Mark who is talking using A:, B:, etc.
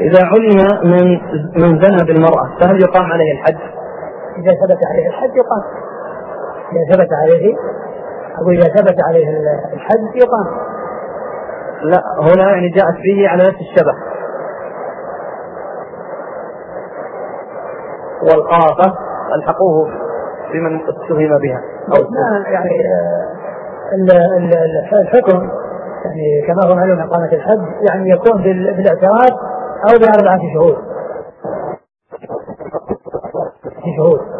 A: إذا علم من زنى بالمرأة فهل يقام عليه الحد؟
B: إذا ثبت عليه الحد يقام. إذا ثبت عليه أقول إذا ثبت عليه الحد يقام.
A: لا هنا يعني جاءت فيه على نفس الشبه. والقرافة الحقوه بمن اتهم بها أو
B: يعني الحكم يعني كما هو معلوم إقامة الحد يعني يكون بالاعتراف أو ب4 شهود.